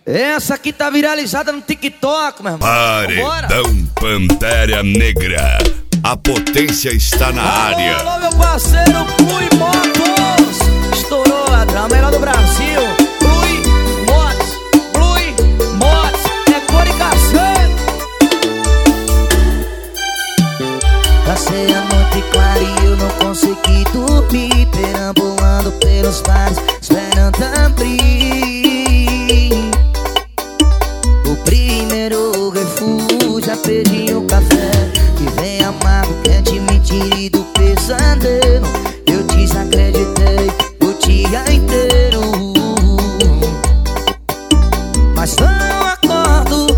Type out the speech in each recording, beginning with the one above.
Essa aqui tá viralizada no TikTok, meu irmão. Paredão Pantera Negra. A potência está na área. Alô, meu parceiro Blue Motos. Estourou, ladrão, melhor do Brasil. Blue Motos, é cor e cacete. Passei a noite clara e eu não consegui dormir, perambulando pelos bares, esperando abrir. O primeiro refúgio, pedi um café que vem amargo, quente, mentira do pesadelo. Eu desacreditei o dia inteiro, mas não acordo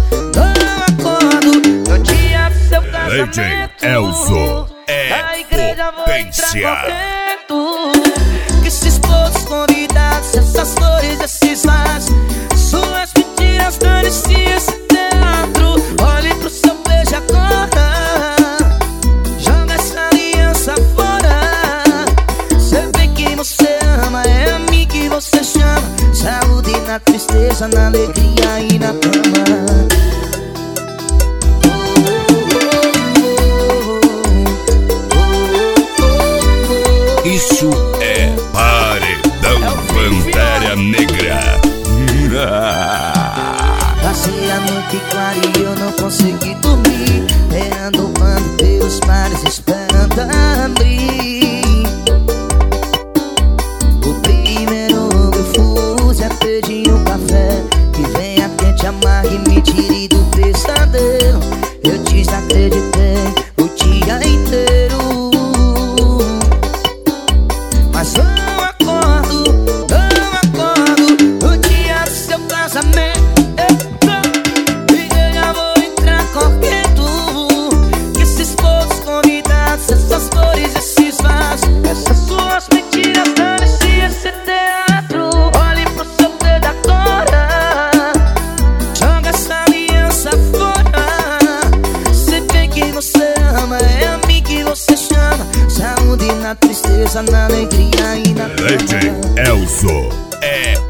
no dia do seu casamento. DJ Elzo é potência. Que esses todos convidados, essas flores, esses vasos, suas mentiras, dane-se esse teatro. Olhe pro seu beijo agora, joga essa aliança fora. Cê vê que você ama, é a mim que você chama. Saúde na tristeza, na alegria e na cama. Isso é Paredão Pantera Negra. Passei a noite clara e eu não consegui dormir, perambulando pelos mares, esperando abrir. O primeiro refúgio é pedir um café que venha quente, amargue e me tire do pesadelo. Eu desacreditei o dia inteiro, mas não acordo no dia do seu casamento. E eu já vou entrar correndo. Que esses todos convidados, essas flores, esses vasos, essas suas mentiras, dane-se esse teatro. Olhe pro seu dedo agora, joga essa aliança fora. Cê vê que você ama, é a mim que você chama. Saúde na tristeza, na alegria e na DJ cama. Elzo é